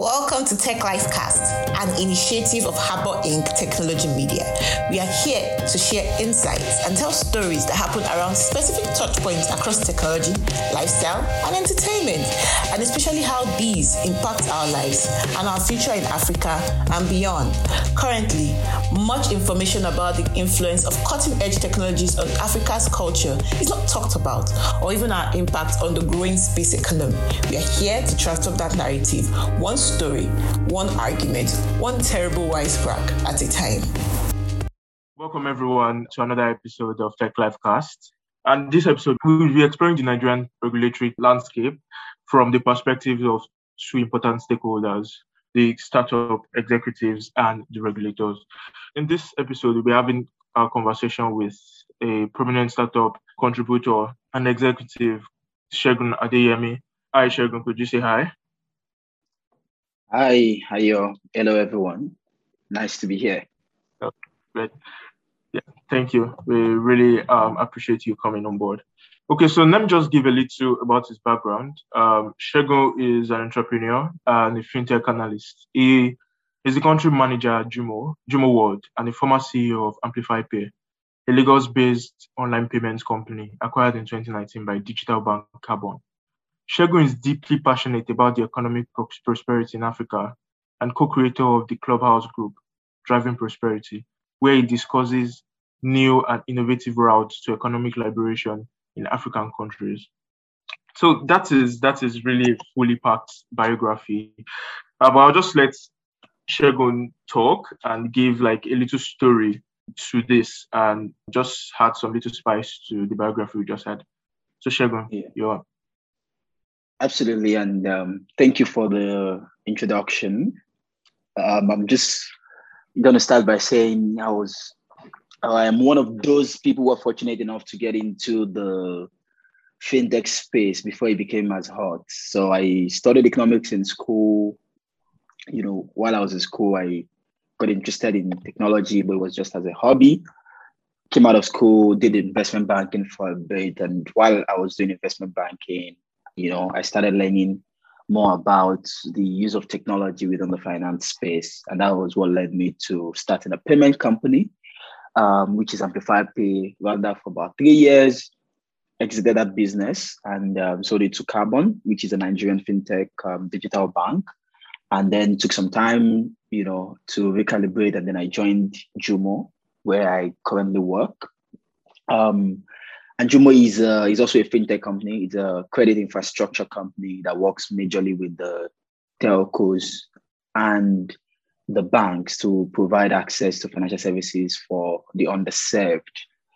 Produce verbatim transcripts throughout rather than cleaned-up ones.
Welcome to Tech Life Cast, an initiative of Harbor Incorporated Technology Media. We are here to share insights and tell stories that happen around specific touchpoints across technology, lifestyle, and entertainment, and especially how these impact our lives and our future in Africa and beyond. Currently, much information about the influence of cutting-edge technologies on Africa's culture is not talked about, or even our impact on the growing space economy. We are here to transform that narrative, one story, one argument, one terrible wisecrack at a time. Welcome everyone to another episode of Tech Life Cast. And this episode, we will be exploring the Nigerian regulatory landscape from the perspective of two important stakeholders, the startup executives and the regulators. In this episode, we'll be having a conversation with a prominent startup contributor and executive, Segun Adeyemi. Hi, Segun, could you say hi? Hi, hi, hello everyone. Nice to be here. Oh, great. Yeah, thank you. We really um, appreciate you coming on board. Okay, so let me just give a little about his background. Um, Segun is an entrepreneur and a fintech analyst. He is the country manager at Jumo, Jumo World, and the former C E O of Amplify Pay, a Lagos-based online payments company acquired in twenty nineteen by digital bank Carbon. Segun is deeply passionate about the economic prosperity in Africa and co-creator of the Clubhouse Group, Driving Prosperity, where he discusses new and innovative routes to economic liberation in African countries. So that is that is really a fully packed biography. Uh, but I'll just let Segun talk and give like a little story to this and just add some little spice to the biography we just had. So Segun, yeah. You're up. Absolutely, and um, thank you for the introduction. Um, I'm just going to start by saying I was, I am one of those people who are fortunate enough to get into the fintech space before it became as hot. So I studied economics in school. You know, while I was in school, I got interested in technology, but it was just as a hobby. Came out of school, did investment banking for a bit, and while I was doing investment banking, you know, I started learning more about the use of technology within the finance space. And that was what led me to starting a payment company, um, which is Amplify Pay. Ran that for about three years, exited that business and um, sold it to Carbon, which is a Nigerian fintech um, digital bank. And then took some time, you know, to recalibrate. And then I joined Jumo, where I currently work. Um, And Jumo is, uh, is also a fintech company. It's a credit infrastructure company that works majorly with the telcos and the banks to provide access to financial services for the underserved.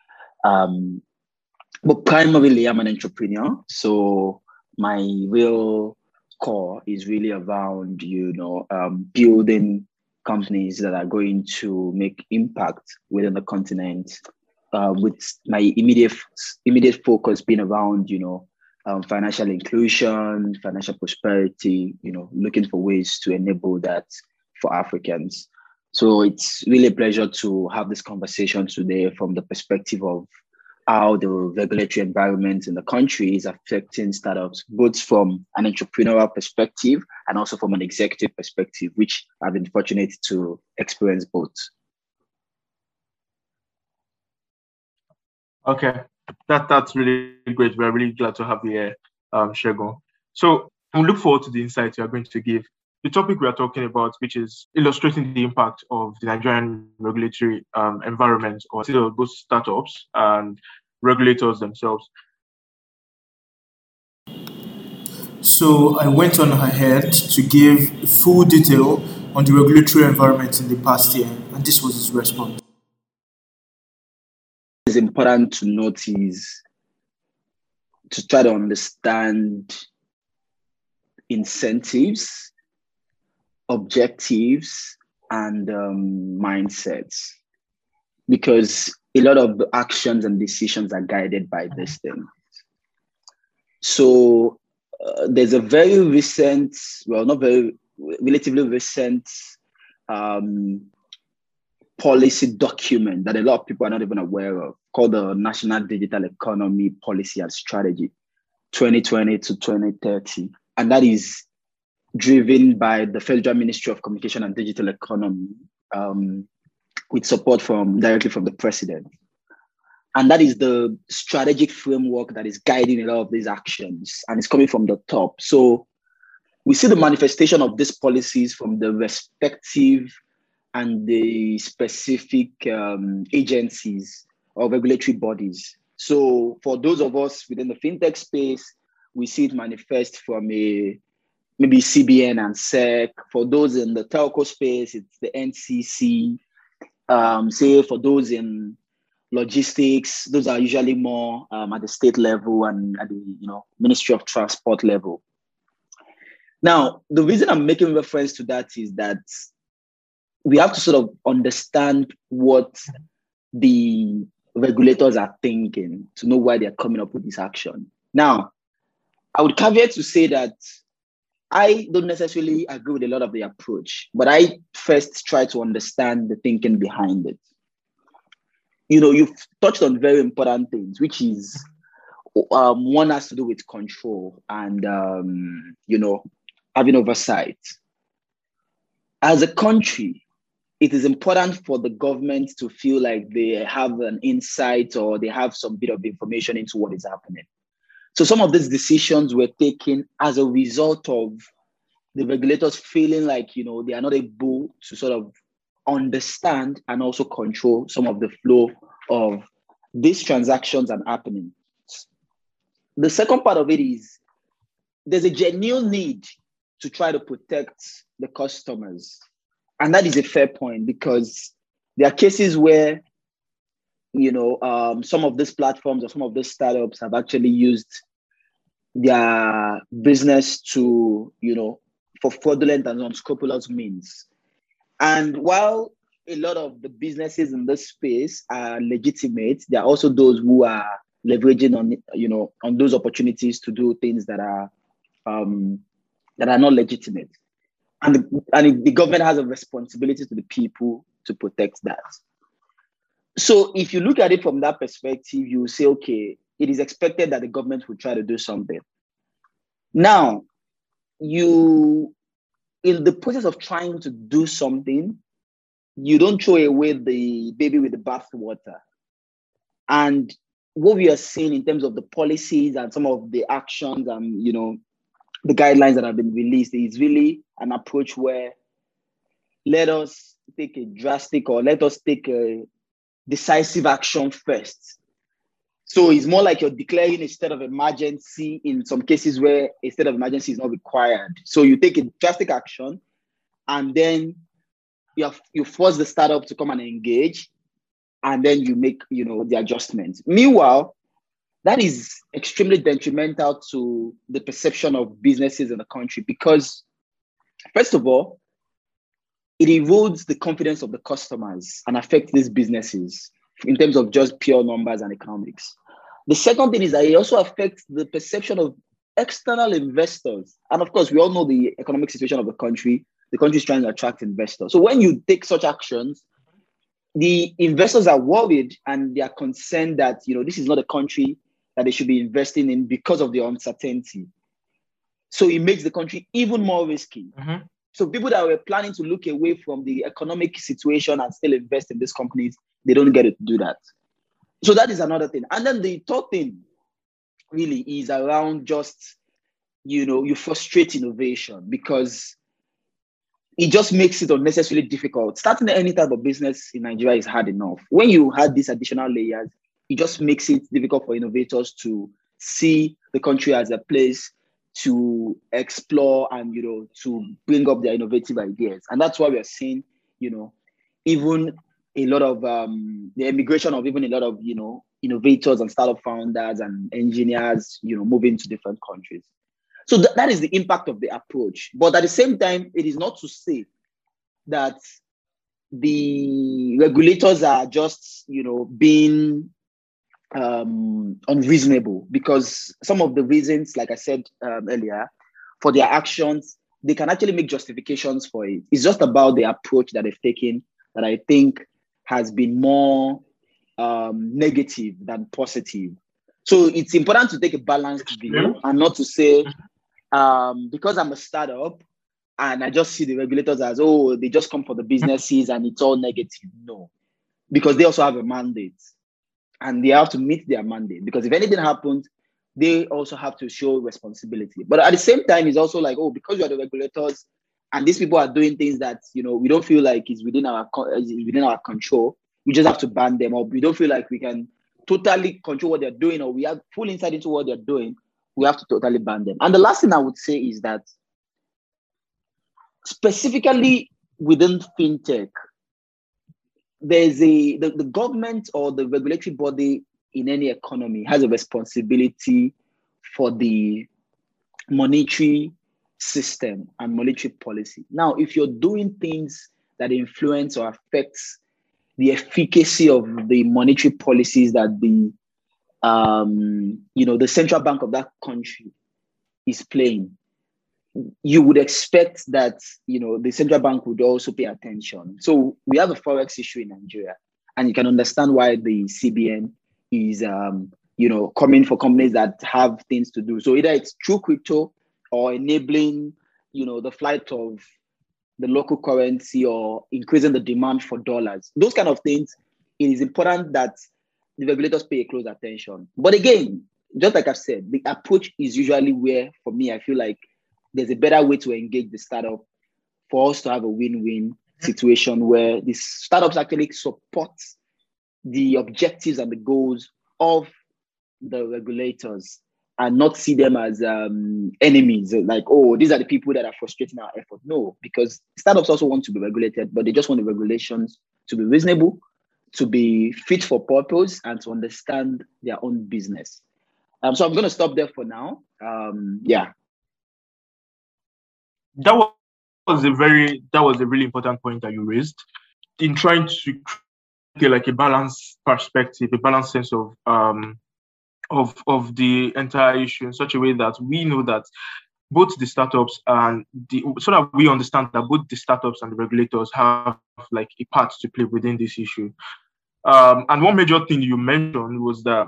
Um, but primarily, I'm an entrepreneur. So my real core is really around, you know, um, building companies that are going to make impact within the continent. Uh, with my immediate immediate focus being around, you know, um, financial inclusion, financial prosperity, you know, looking for ways to enable that for Africans. So it's really a pleasure to have this conversation today from the perspective of how the regulatory environment in the country is affecting startups, both from an entrepreneurial perspective and also from an executive perspective, which I've been fortunate to experience both. Okay, that that's really great. We're really glad to have you here, um, Segun. So we look forward to the insights you're going to give. The topic we are talking about, which is illustrating the impact of the Nigerian regulatory um, environment or both startups and regulators themselves. So I went on ahead to give full detail on the regulatory environment in the past year, and this was his response. It's important to notice, to try to understand incentives, objectives, and um, mindsets, because a lot of the actions and decisions are guided by this thing. So uh, there's a very recent, well, not very, relatively recent um, policy document that a lot of people are not even aware of, called the National Digital Economy Policy and Strategy, twenty twenty to twenty thirty. And that is driven by the Federal Ministry of Communication and Digital Economy, um, with support from directly from the president. And that is the strategic framework that is guiding a lot of these actions, and it's coming from the top. So we see the manifestation of these policies from the respective and the specific um, agencies or regulatory bodies. So for those of us within the fintech space, we see it manifest from a maybe C B N and S E C. For those in the telco space, it's the N C C. Um, say for those in logistics, those are usually more um, at the state level and at the you know Ministry of Transport level. Now, the reason I'm making reference to that is that we have to sort of understand what the regulators are thinking to know why they're coming up with this action. Now, I would caveat to say that I don't necessarily agree with a lot of the approach, but I first try to understand the thinking behind it. You know, you've touched on very important things, which is um, one has to do with control and, um, you know, having oversight. As a country, it is important for the government to feel like they have an insight or they have some bit of information into what is happening. So some of these decisions were taken as a result of the regulators feeling like, you know, they are not able to sort of understand and also control some of the flow of these transactions and happenings. The second part of it is there's a genuine need to try to protect the customers. And that is a fair point because there are cases where, you know, um, some of these platforms or some of these startups have actually used their business to, you know, for fraudulent and unscrupulous means. And while a lot of the businesses in this space are legitimate, there are also those who are leveraging on, you know, on those opportunities to do things that are um, that are not legitimate. And the, and the government has a responsibility to the people to protect that. So if you look at it from that perspective, you will say, okay, it is expected that the government will try to do something. Now, you, in the process of trying to do something, you don't throw away the baby with the bathwater. And what we are seeing in terms of the policies and some of the actions and, you know, the guidelines that have been released is really an approach where let us take a drastic or let us take a decisive action first. So it's more like you're declaring a state of emergency in some cases where a state of emergency is not required. So you take a drastic action and then you have, you force the startup to come and engage, and then you make, you know, the adjustments. Meanwhile, that is extremely detrimental to the perception of businesses in the country because, first of all, it erodes the confidence of the customers and affects these businesses in terms of just pure numbers and economics. The second thing is that it also affects the perception of external investors. And of course, we all know the economic situation of the country. The country is trying to attract investors. So when you take such actions, the investors are worried and they are concerned that, you know, this is not a country that they should be investing in because of the uncertainty. So it makes the country even more risky. Mm-hmm. So people that were planning to look away from the economic situation and still invest in these companies, they don't get to do that. So that is another thing. And then the third thing really is around just, you know, you frustrate innovation because it just makes it unnecessarily difficult. Starting any type of business in Nigeria is hard enough. When you add these additional layers, it just makes it difficult for innovators to see the country as a place to explore and, you know, to bring up their innovative ideas. And that's why we're seeing, you know, even a lot of um, the immigration of even a lot of, you know, innovators and startup founders and engineers, you know, moving to different countries. So th- that is the impact of the approach. But at the same time, it is not to say that the regulators are just, you know, being um, unreasonable, because some of the reasons, like I said um, earlier, for their actions, they can actually make justifications for it. It's just about the approach that they've taken that I think has been more um, negative than positive. So it's important to take a balanced view and not to say, um, because I'm a startup, and I just see the regulators as, oh, they just come for the businesses and it's all negative. No, because they also have a mandate and they have to meet their mandate, because if anything happens, they also have to show responsibility. But at the same time, it's also like, oh, because you are the regulators and these people are doing things that, you know, we don't feel like is within our is within our control, we just have to ban them, or we don't feel like we can totally control what they're doing, or we have full insight into what they're doing, we have to totally ban them. And the last thing I would say is that specifically within fintech, there's a the, the government or the regulatory body in any economy has a responsibility for the monetary system and monetary policy. Now, if you're doing things that influence or affects the efficacy of the monetary policies that the um, you know the central bank of that country is playing, you would expect that, you know, the central bank would also pay attention. So we have a forex issue in Nigeria, and you can understand why the C B N is, um, you know, coming for companies that have things to do. So either it's through crypto or enabling, you know, the flight of the local currency or increasing the demand for dollars. Those kind of things, it is important that the regulators pay a close attention. But again, just like I've said, the approach is usually where, for me, I feel like there's a better way to engage the startup for us to have a win-win situation where the startups actually support the objectives and the goals of the regulators and not see them as um, enemies. Like, oh, these are the people that are frustrating our effort. No, because startups also want to be regulated, but they just want the regulations to be reasonable, to be fit for purpose, and to understand their own business. Um, so I'm going to stop there for now. Um, yeah. That was a very, that was a really important point that you raised in trying to create like a balanced perspective, a balanced sense of um of of the entire issue in such a way that we know that both the startups and the so that we understand that both the startups and the regulators have like a part to play within this issue. Um, and one major thing you mentioned was that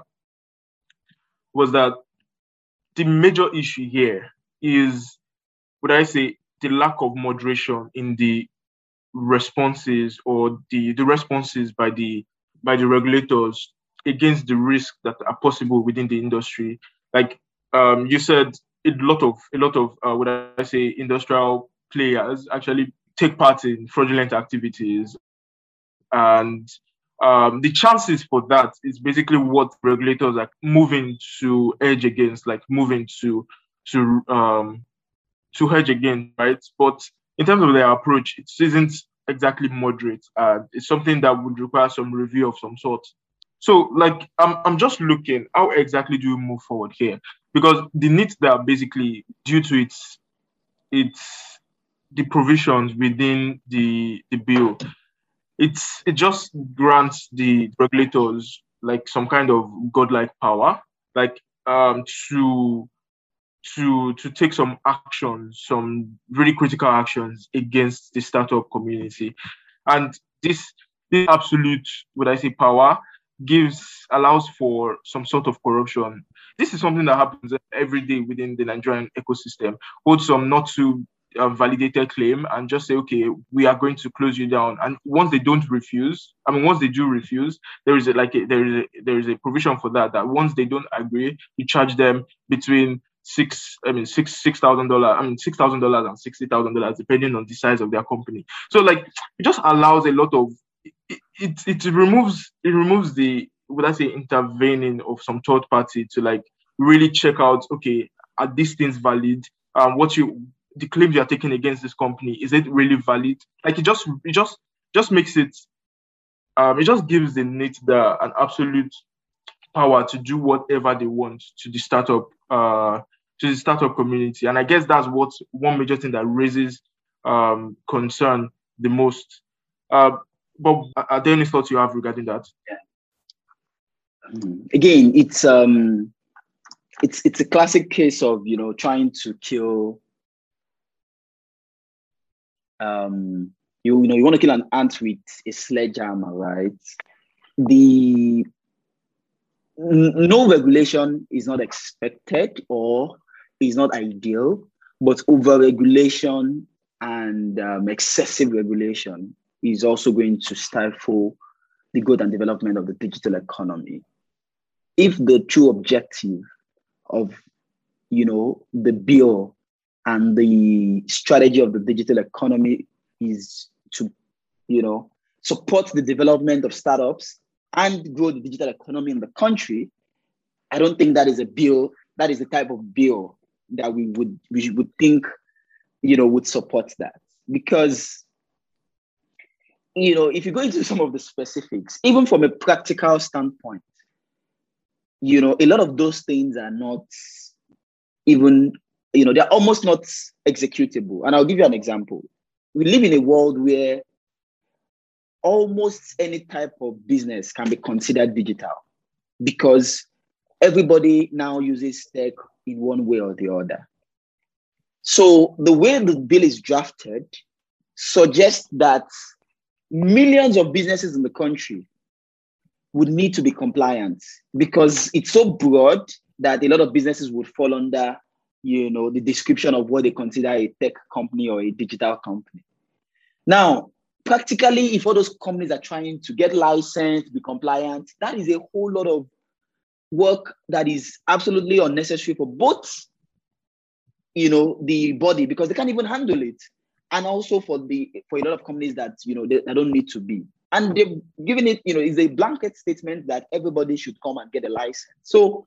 was that the major issue here is, would I say, the lack of moderation in the responses or the, the responses by the by the regulators against the risks that are possible within the industry. Like um, you said, a lot of a lot of uh, what I say industrial players actually take part in fraudulent activities, and um, the chances for that is basically what regulators are moving to edge against, like moving to to um, to hedge again, right? But in terms of their approach, it isn't exactly moderate. Uh, it's something that would require some review of some sort. So, like, I'm I'm just looking, how exactly do we move forward here? Because the needs that are basically due to its its the provisions within the the bill, it's it just grants the regulators like some kind of godlike power, like um to to to take some actions, some really critical actions against the startup community. And this this absolute, would I say, power gives allows for some sort of corruption. This is something that happens every day within the Nigerian ecosystem. Hold some not too uh, validated claim and just say, okay, we are going to close you down. And once they don't refuse, I mean, once they do refuse, there is a, like a, there is a, there is a provision for that. That once they don't agree, you charge them between six, I mean, six six thousand dollars. I mean, six thousand dollars and sixty thousand dollars, depending on the size of their company. So, like, it just allows a lot of it. It, it removes it removes the, would I say, intervening of some third party to like really check out. Okay, are these things valid? Um, what you the claims you are taking against this company, is it really valid? Like, it just it just just makes it. Um, it just gives the N I T the an absolute power to do whatever they want to the startup uh to the startup community. And I guess that's what one major thing that raises um concern the most. Uh, but are there any thoughts you have regarding that? Again, it's um it's it's a classic case of, you know, trying to kill um you, you know you want to kill an ant with a sledgehammer, right? The no regulation is not expected or is not ideal, but overregulation and um, excessive regulation is also going to stifle the growth and development of the digital economy. If the true objective of, you know, the bill and the strategy of the digital economy is to, you know, support the development of startups and grow the digital economy in the country, I don't think that is a bill, that is the type of bill that we would we would think, you know, would support that. Because, you know, if you go into some of the specifics, even from a practical standpoint, you know, a lot of those things are not even, you know, they're almost not executable. And I'll give you an example. We live in a world where almost any type of business can be considered digital because everybody now uses tech in one way or the other. So the way the bill is drafted suggests that millions of businesses in the country would need to be compliant because it's so broad that a lot of businesses would fall under, you know, the description of what they consider a tech company or a digital company. Now, practically, if all those companies are trying to get licensed, be compliant, that is a whole lot of work that is absolutely unnecessary for both, you know, the body, because they can't even handle it, and also for the for a lot of companies that, you know, they, they don't need to be. And they've given it, you know, is a blanket statement that everybody should come and get a license. So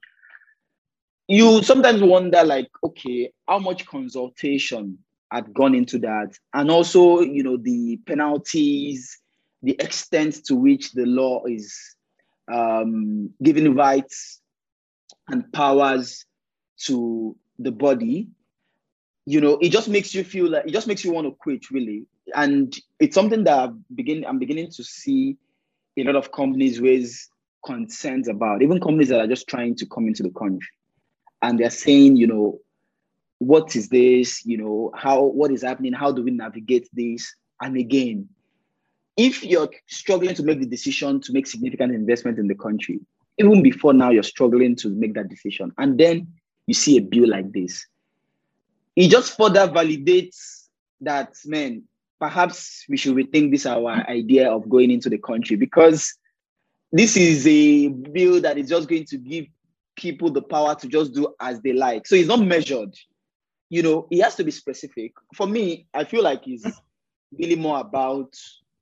you sometimes wonder, like, okay, how much consultation had gone into that? And also, you know, the penalties, the extent to which the law is um, giving rights and powers to the body. You know, it just makes you feel like, it just makes you want to quit, really. And it's something that I've begin, I'm beginning to see a lot of companies raise concerns about, even companies that are just trying to come into the country. And they're saying, you know, what is this? You know, how, what is happening? How do we navigate this? And again, if you're struggling to make the decision to make significant investment in the country, even before now, you're struggling to make that decision. And then you see a bill like this. It just further validates that, man, perhaps we should rethink this, our idea of going into the country, because this is a bill that is just going to give people the power to just do as they like. So it's not measured. You know, it has to be specific. For me, I feel like it's really more about,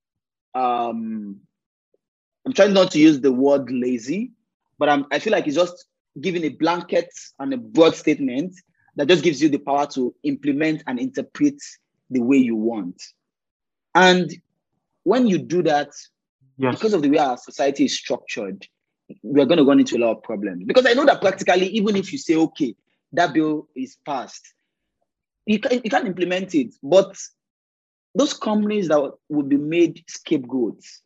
um, I'm trying not to use the word lazy, but I'm, I feel like it's just giving a blanket and a broad statement that just gives you the power to implement and interpret the way you want. And when you do that, yes, because of the way our society is structured, we're going to run into a lot of problems. Because I know that practically, even if you say, okay, that bill is passed, you, can, you can't implement it. But those companies that would be made scapegoats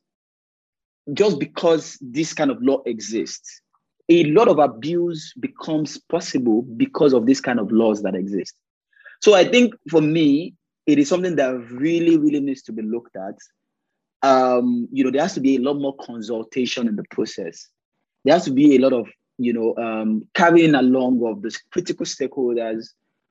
just because this kind of law exists, a lot of abuse becomes possible because of this kind of laws that exist. So I think for me, it is something that really, really needs to be looked at. Um, you know, there has to be a lot more consultation in the process. There has to be a lot of, you know, um, carrying along of the critical stakeholders,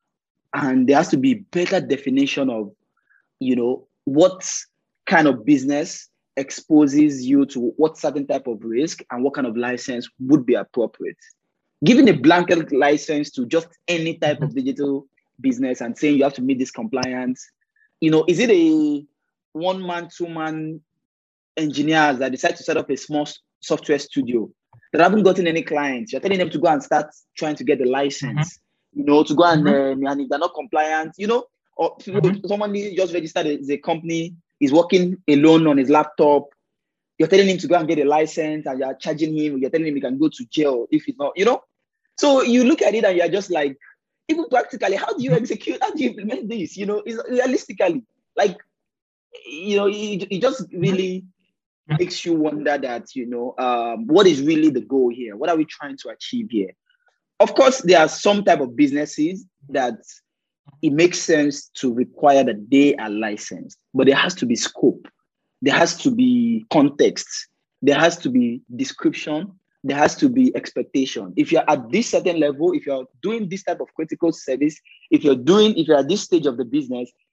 and there has to be better definition of, you know, what kind of business exposes you to what certain type of risk and what kind of license would be appropriate. Giving a blanket license to just any type mm-hmm. of digital business and saying you have to meet this compliance, you know, is it a one-man, two-man engineers that decide to set up a small software studio that haven't gotten any clients? You're telling them to go and start trying to get the license, mm-hmm. you know, to go and, mm-hmm. uh, and if they're not compliant, you know, or mm-hmm. someone just registered as a company, is working alone on his laptop. You're telling him to go and get a license and you're charging him. You're telling him he can go to jail if he's not, you know? So you look at it and you're just like, even practically, how do you execute, how do you implement this? You know, it's realistically, like, you know, it, it just really makes you wonder that, you know, um, what is really the goal here? What are we trying to achieve here? Of course, there are some type of businesses that it makes sense to require that they are licensed, but there has to be scope. There has to be context. There has to be description. There has to be expectation. If you're at this certain level, if you're doing this type of critical service, if you're doing, if you're at this stage of the business,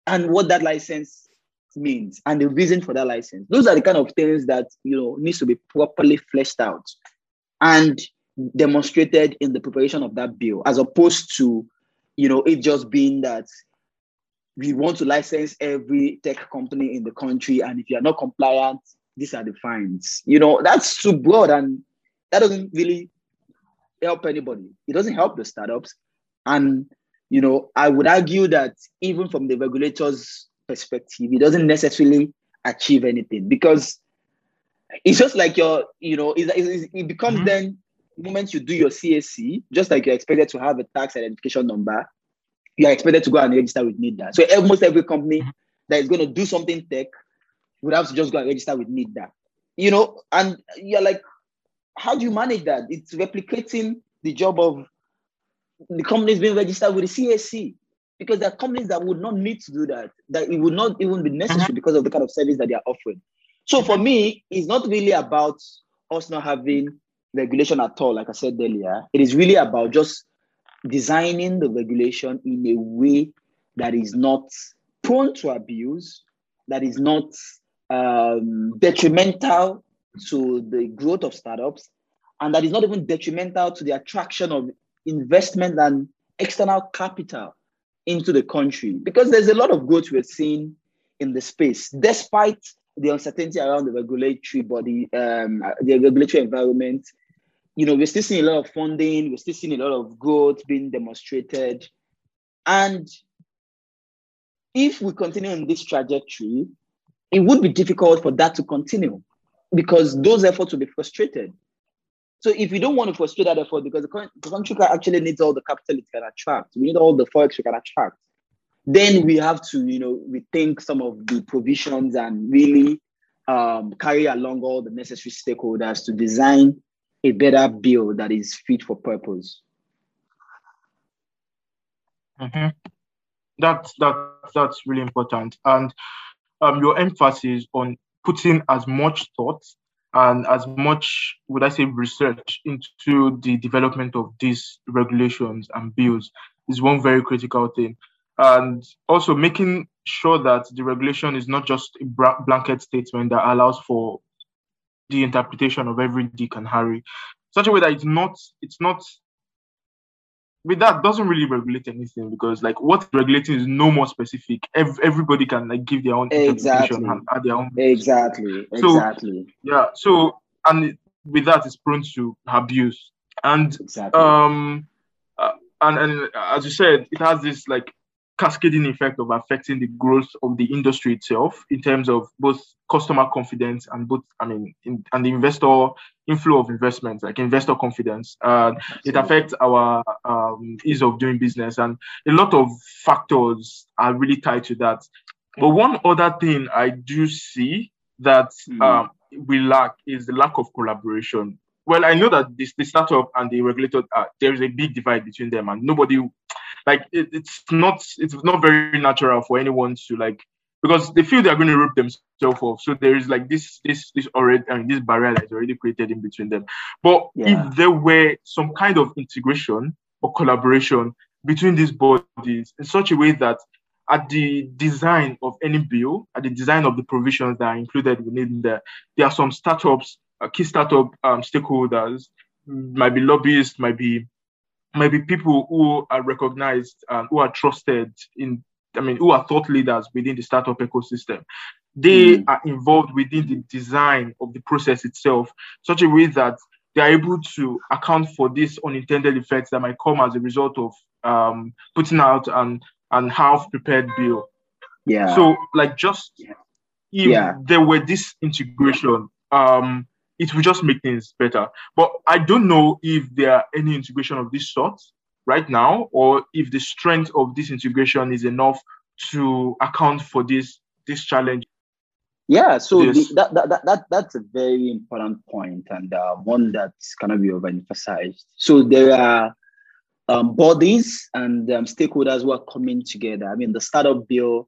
and what that license means and the reason for that license. Those are the kind of things that, you know, needs to be properly fleshed out and demonstrated in the preparation of that bill, as opposed to, you know, it just being that we want to license every tech company in the country, and if you are not compliant, these are the fines. You know, that's too broad, and that doesn't really help anybody. It doesn't help the startups. And, you know, I would argue that even from the regulator's perspective, it doesn't necessarily achieve anything, because it's just like your, you know, it, it, it becomes mm-hmm. then the moment you do your C A C, just like you're expected to have a tax identification number, you are expected to go and register with NIDA. So almost every company that is going to do something tech would have to just go and register with NIDA. You know, and you're like, how do you manage that? It's replicating the job of the companies being registered with the C A C, because there are companies that would not need to do that, that it would not even be necessary mm-hmm. because of the kind of service that they are offering. So for me, it's not really about us not having regulation at all, like I said earlier. It is really about just designing the regulation in a way that is not prone to abuse, that is not um, detrimental to the growth of startups, and that is not even detrimental to the attraction of investment and external capital into the country. Because there's a lot of growth we're seeing in the space, despite the uncertainty around the regulatory body, um, the regulatory environment. You know, we're still seeing a lot of funding, we're still seeing a lot of growth being demonstrated. And if we continue on this trajectory, it would be difficult for that to continue, because those efforts will be frustrated. So if you don't want to frustrate that effort, because the country actually needs all the capital it can attract, we need all the forex we can attract, then we have to, you know, rethink some of the provisions and really um, carry along all the necessary stakeholders to design a better bill that is fit for purpose. Mm-hmm. That's that that's really important, and um, your emphasis on putting as much thought and as much, would I say, research into the development of these regulations and bills is one very critical thing, and also making sure that the regulation is not just a blanket statement that allows for the interpretation of every Dick and Harry, such a way that it's not, it's not, with that doesn't really regulate anything, because like what's regulating is no more specific. Every, everybody can like give their own exactly. interpretation and add their own. Exactly. So, exactly. Yeah. So, and with that, it's prone to abuse. And exactly. um, uh, and and as you said, it has this like cascading effect of affecting the growth of the industry itself in terms of both customer confidence and both, I mean, in, and the investor inflow of investments, like investor confidence. Uh, it affects our um, ease of doing business, and a lot of factors are really tied to that. But one other thing I do see that mm. um, we lack is the lack of collaboration. Well, I know that this, the startup and the regulator, uh, there is a big divide between them, and nobody, like, it, it's not, it's not very natural for anyone to like, because they feel they're going to rip themselves off. So there is like this, this, this already, I mean, this barrier that is already created in between them. But yeah. if there were some kind of integration or collaboration between these bodies in such a way that at the design of any bill, at the design of the provisions that are included within there, there are some startups, uh, key startup um, stakeholders, might be lobbyists, might be might be people who are recognized and who are trusted in, I mean, who are thought leaders within the startup ecosystem. They mm. are involved within the design of the process itself, such a way that they are able to account for these unintended effects that might come as a result of um, putting out an, an half-prepared bill. Yeah. So, like, just if yeah. there were this integration, um, it will just make things better. But I don't know if there are any integration of this sort right now, or if the strength of this integration is enough to account for this this challenge. Yeah, so the, that, that that that that's a very important point, and uh, one that's gonna be overemphasized. So there are um, bodies and um, stakeholders who are coming together. I mean, the startup bill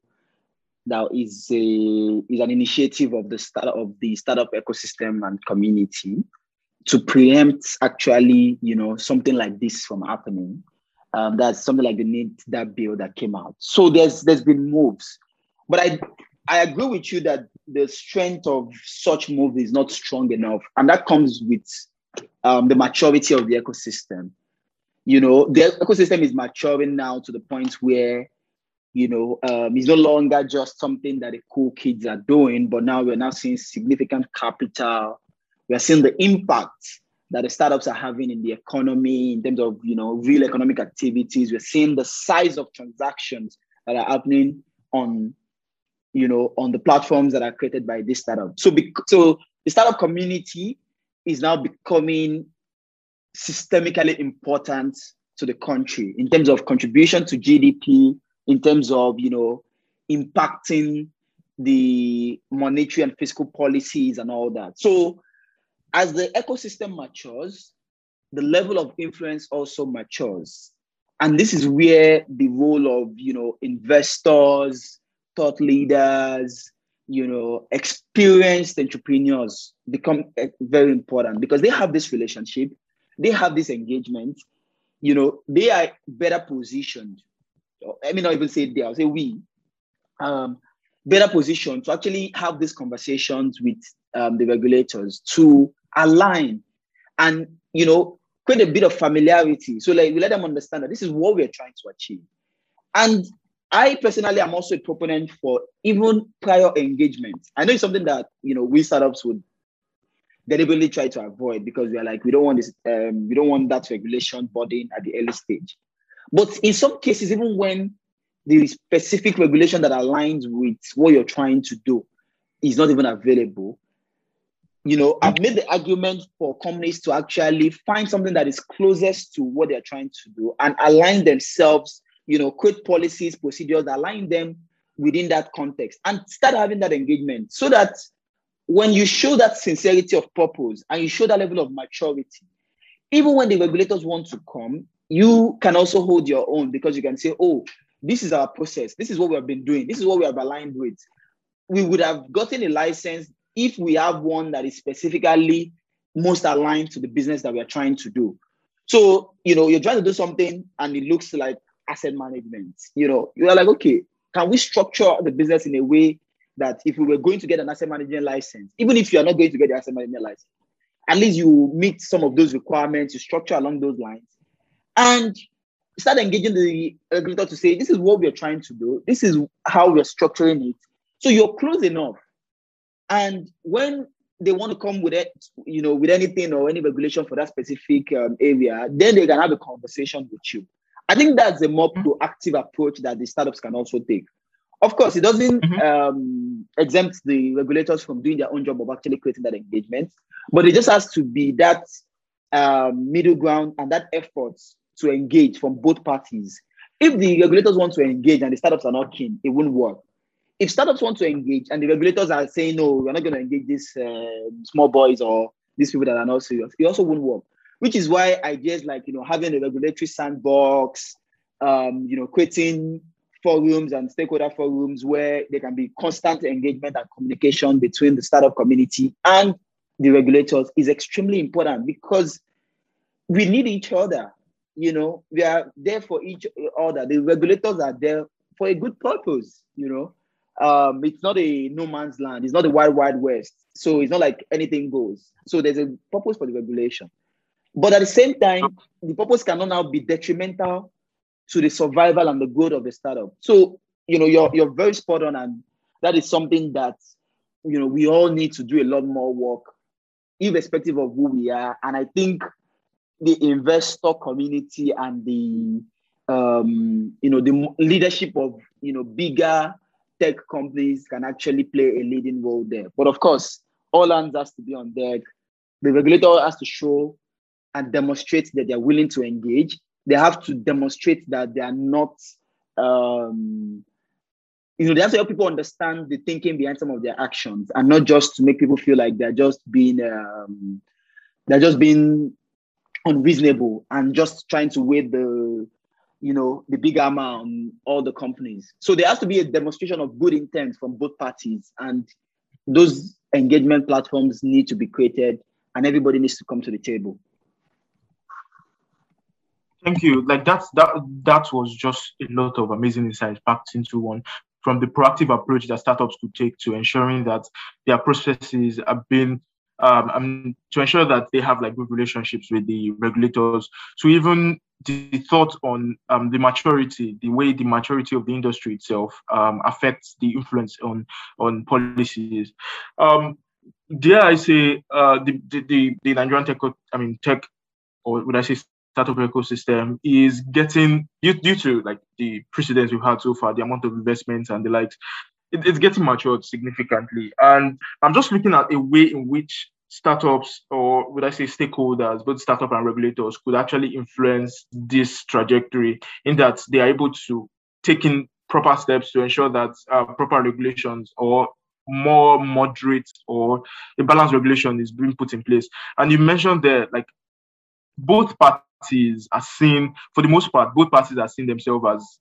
now is a is an initiative of the start of the startup ecosystem and community to preempt actually, you know, something like this from happening. Um, that's something like the need that bill that came out. So there's there's been moves. But I I agree with you that the strength of such move is not strong enough. And that comes with um, the maturity of the ecosystem. You know, the ecosystem is maturing now to the point where, you know, um, it's no longer just something that the cool kids are doing, but now we're now seeing significant capital. We're seeing the impact that the startups are having in the economy in terms of, you know, real economic activities. We're seeing the size of transactions that are happening on, you know, on the platforms that are created by this startup. So, be- so the startup community is now becoming systemically important to the country in terms of contribution to G D P, in terms of, you know, impacting the monetary and fiscal policies and all that. So as the ecosystem matures, the level of influence also matures. And this is where the role of, you know, investors, thought leaders, you know, experienced entrepreneurs become very important, because they have this relationship, they have this engagement, you know, they are better positioned. I mean, not even say they, I'll say we, um, better positioned to actually have these conversations with um, the regulators to align and, you know, create a bit of familiarity. So like we let them understand that this is what we're trying to achieve. And I personally am also a proponent for even prior engagement. I know it's something that, you know, we startups would deliberately try to avoid, because we are like, we don't want this, um, we don't want that regulation burden at the early stage. But in some cases, even when the specific regulation that aligns with what you're trying to do is not even available, you know, I've made the argument for companies to actually find something that is closest to what they're trying to do and align themselves, you know, create policies, procedures, align them within that context and start having that engagement, so that when you show that sincerity of purpose and you show that level of maturity, even when the regulators want to come, you can also hold your own, because you can say, oh, this is our process. This is what we have been doing. This is what we have aligned with. We would have gotten a license if we have one that is specifically most aligned to the business that we are trying to do. So, you know, you're trying to do something and it looks like asset management. You know, you're like, okay, can we structure the business in a way that if we were going to get an asset management license, even if you're not going to get the asset management license, at least you meet some of those requirements, you structure along those lines, and start engaging the regulator to say, this is what we're trying to do. This is how we're structuring it. So you're close enough. And when they want to come with it, you know, with anything or any regulation for that specific um, area, then they can have a conversation with you. I think that's a more proactive approach that the startups can also take. Of course, it doesn't mm-hmm. um, exempt the regulators from doing their own job of actually creating that engagement, but it just has to be that um, middle ground and that effort to engage from both parties. If the regulators want to engage and the startups are not keen, it won't work. If startups want to engage and the regulators are saying, no, we're not going to engage these uh, small boys or these people that are not serious, it also won't work. Which is why ideas like, you know, having a regulatory sandbox, um, you know, creating forums and stakeholder forums where there can be constant engagement and communication between the startup community and the regulators is extremely important, because we need each other. You know, we are there for each other. The regulators are there for a good purpose, you know. Um, it's not a no man's land. It's not a wild, wild west. So it's not like anything goes. So there's a purpose for the regulation. But at the same time, the purpose cannot now be detrimental to the survival and the growth of the startup. So, you know, you're, you're very spot on. And that is something that, you know, we all need to do a lot more work, irrespective of who we are. And I think the investor community and the, um, you know, the leadership of, you know, bigger tech companies can actually play a leading role there. But of course, all hands has to be on deck. The regulator has to show and demonstrate that they're willing to engage. They have to demonstrate that they are not, um, you know, they have to help people understand the thinking behind some of their actions, and not just to make people feel like they're just being, um, they're just being unreasonable and just trying to weigh the, you know, the big hammer on all the companies. So there has to be a demonstration of good intent from both parties, and those engagement platforms need to be created, and everybody needs to come to the table. Thank you. Like that's that that was just a lot of amazing insights packed into one. from the proactive approach that startups could take to ensuring that their processes are being um, um to ensure that they have like good relationships with the regulators. So even the thought on um, the maturity, the way the maturity of the industry itself um, affects the influence on on policies. Um, dare I say uh, the, the the the Nigerian tech, I mean tech, or would I say startup ecosystem is getting due, due to like the precedents we've had so far, the amount of investments and the likes, it, it's getting matured significantly. And I'm just looking at a way in which startups, or would I say stakeholders, both startup and regulators, could actually influence this trajectory in that they are able to take in proper steps to ensure that uh, proper regulations or more moderate or a balanced regulation is being put in place. And you mentioned there, like both parties are seen, for the most part, both parties are seeing themselves as,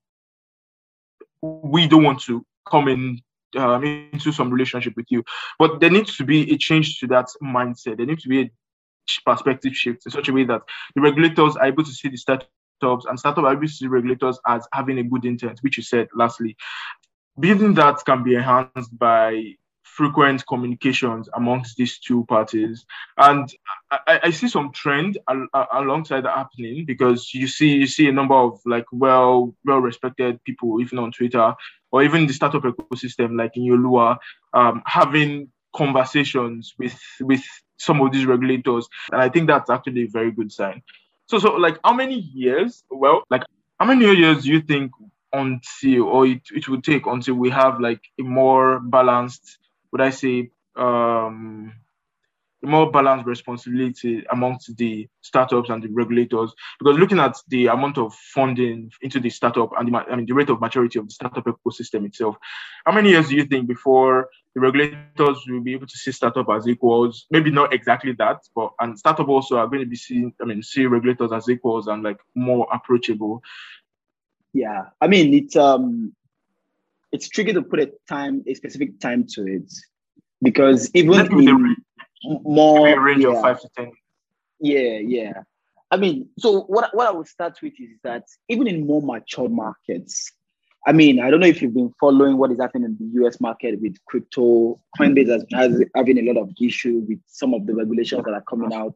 we don't want to come in um, into some relationship with you. But there needs to be a change to that mindset. There needs to be a perspective shift in such a way that the regulators are able to see the startups and startups are able to see regulators as having a good intent, which you said lastly. Building that can be enhanced by frequent communications amongst these two parties. And I, I see some trend al- alongside that happening, because you see you see a number of like well well respected people, even on Twitter or even the startup ecosystem, like in Yolua, um, having conversations with with some of these regulators, and I think that's actually a very good sign. So so like how many years? Well, like how many years do you think until, or it, it would take until we have like a more balanced, would I say, um, a more balanced responsibility amongst the startups and the regulators? Because looking at the amount of funding into the startup and the, I mean, the rate of maturity of the startup ecosystem itself, how many years do you think before the regulators will be able to see startup as equals? Maybe not exactly that, but and startup also are going to be seen, I mean, see regulators as equals and like more approachable. Yeah, I mean, it's um, it's tricky to put a time, a specific time to it, because even in range, more a range yeah, of five to ten. Yeah, yeah. I mean, so what what I would start with is that even in more mature markets, I mean, I don't know if you've been following what is happening in the U S market with crypto. Coinbase has, has having a lot of issue with some of the regulations that are coming out.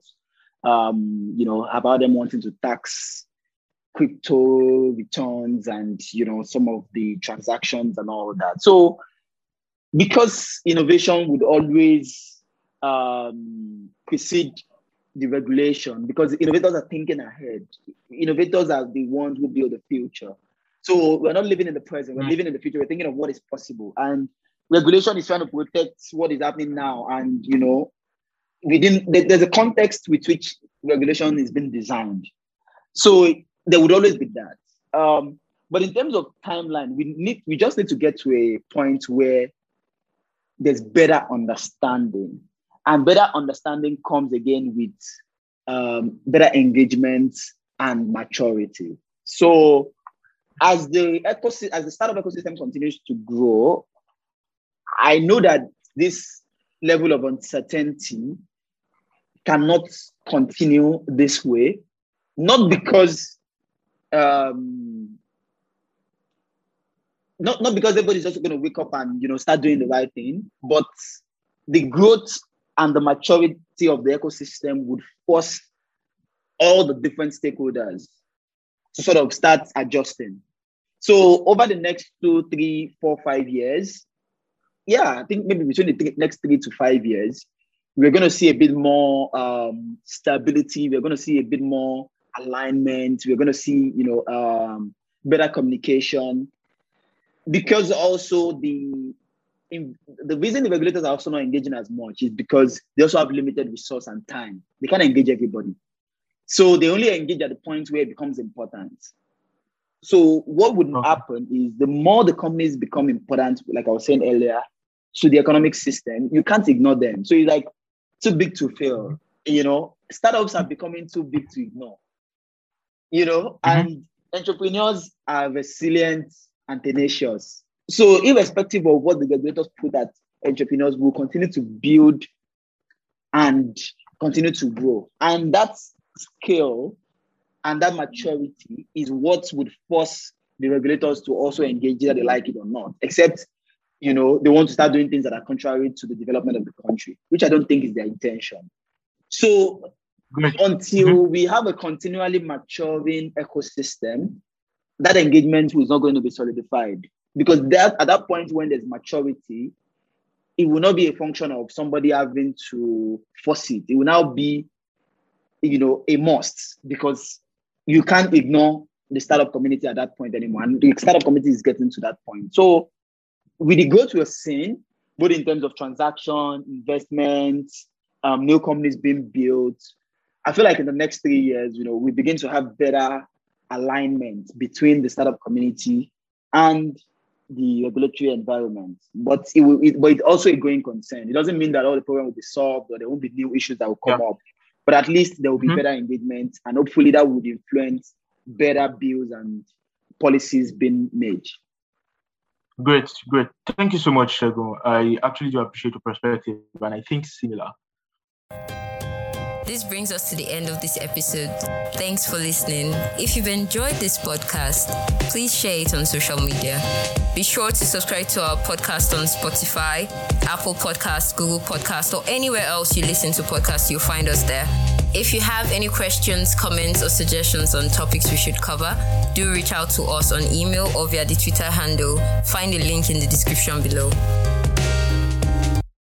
Um, you know, about them wanting to tax crypto returns and, you know, some of the transactions and all of that. So because innovation would always um, precede the regulation, because innovators are thinking ahead. Innovators are the ones who build the future. So we're not living in the present, we're living in the future. We're thinking of what is possible. And regulation is trying to protect what is happening now. And, you know, within there's a context with which regulation is being designed. So there would always be that. Um, but in terms of timeline, we need we just need to get to a point where there's better understanding. And better understanding comes again with um, better engagement and maturity. So as the ecosystem, as the startup ecosystem continues to grow, I know that this level of uncertainty cannot continue this way, not because um, not, not because everybody's just going to wake up and, you know, start doing the right thing, but the growth and the maturity of the ecosystem would force all the different stakeholders to sort of start adjusting. So over the next two, three, four, five years, yeah, I think maybe between the th- next three to five years, we're going to see a bit more um, stability. We're going to see a bit more alignment. We're going to see, you know, um, better communication, because also the in, the reason the regulators are also not engaging as much is because they also have limited resource and time. They can't engage everybody. So they only engage at the point where it becomes important. So what would okay. happen is the more the companies become important, like I was saying earlier, to the economic system, you can't ignore them. So it's like too big to fail. You know, startups are becoming too big to ignore. You know, mm-hmm. and entrepreneurs are resilient and tenacious. So irrespective of what the regulators put at entrepreneurs, will continue to build and continue to grow. And that scale and that maturity is what would force the regulators to also engage whether they like it or not, except, you know, they want to start doing things that are contrary to the development of the country, which I don't think is their intention. So until mm-hmm. we have a continually maturing ecosystem, that engagement is not going to be solidified, because that at that point when there's maturity, it will not be a function of somebody having to force it. It will now be, you know, a must, because you can't ignore the startup community at that point anymore. And the startup community is getting to that point. So with the growth we're seeing, both in terms of transaction, investment, um, new companies being built, I feel like in the next three years, you know, we begin to have better alignment between the startup community and the regulatory environment. But it will, it, but it's also a growing concern. It doesn't mean that all the problem will be solved or there won't be new issues that will come yeah. up. But at least there will be mm-hmm. better engagement, and hopefully that would influence better bills and policies being made. Great, great. Thank you so much, Segun. I actually do appreciate your perspective, and I think similar. This brings us to the end of this episode. Thanks for listening. If you've enjoyed this podcast, please share it on social media. Be sure to subscribe to our podcast on Spotify, Apple Podcasts, Google Podcasts, or anywhere else you listen to podcasts, you'll find us there. If you have any questions, comments, or suggestions on topics we should cover, do reach out to us on email or via the Twitter handle. Find the link in the description below.